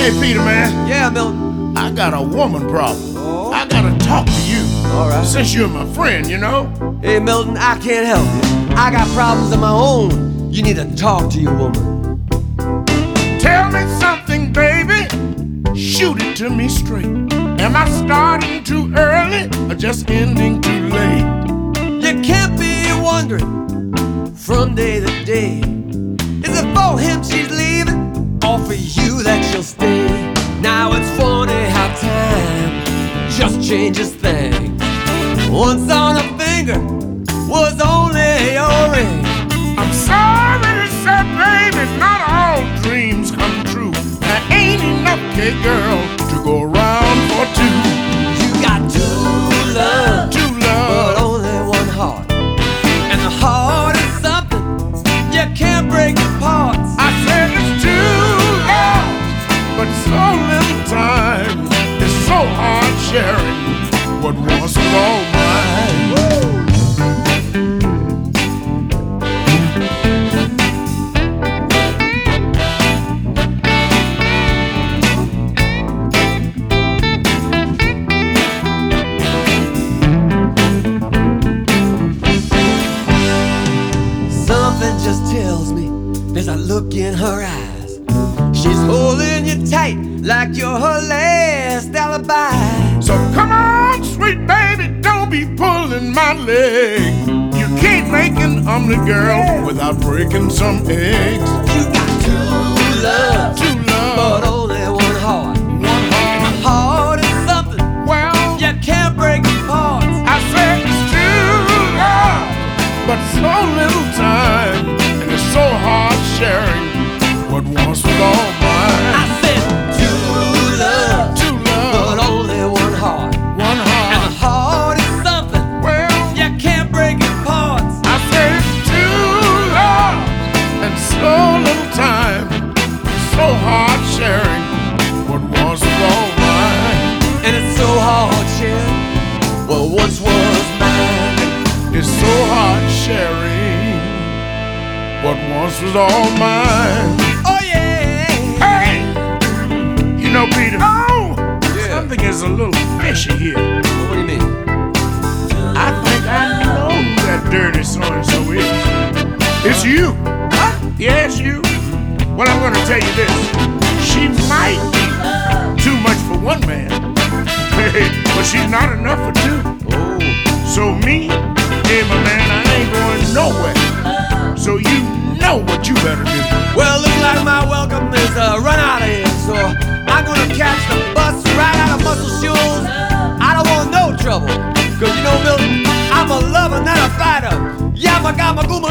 Hey, Peter, man. Yeah, Milton. I got a woman problem. Oh? I gotta talk to you. All right. Since you're my friend, you know? Hey, Milton, I can't help you. I got problems of my own. You need to talk to your woman. Tell me something, baby. Shoot it to me straight. Am I starting too early or just ending too late? You can't be wondering from day to day. Is it for him she's leaving, or for you that she'll stay? Now it's funny how time just changes things. Once on a finger was only your ring. I'm sorry to say, baby, not all dreams come true. There ain't enough cake, girl, to go around for two. You got two love, but love. only one heart. And the heart is something you can't break apart. I said it's too love, but so little time. It's so hard sharing what once was all mine. Woo! Something just tells me there's a look in her eyes. She's holding you tight like you're her last alibi. So come on, sweet baby, don't be pulling my leg. You can't make an omelet, girl, without breaking some eggs. You got two love, but only one heart. One And the heart. heart is something Well, you can't break apart. I said it's too love, but so little time, and it's so hard sharing what once was all mine. I said two love, but love, only one heart. one And the heart. heart is something Well, you can't break apart. I said it's too love, and so little time, so hard sharing what once was all mine. And it's so hard sharing what once was mine. It's so hard sharing what once was all mine. Oh yeah. Hey, you know, Peter. Oh, Yeah. something is a little fishy here. What do you mean? I think I know who that dirty so-and-so is. It's you. What? Yeah, it's you. Well, I'm gonna tell you this. She might be too much for one man, but she's not enough for two. Oh. So me, hey, my man, I ain't going nowhere. So you know what you better do. Well, looks like my welcome is run out of here, so I'm gonna catch the bus right out of Muscle Shoals. I don't want no trouble, cause you know, Milton, I'm a lover, not a fighter. Yamagama Guma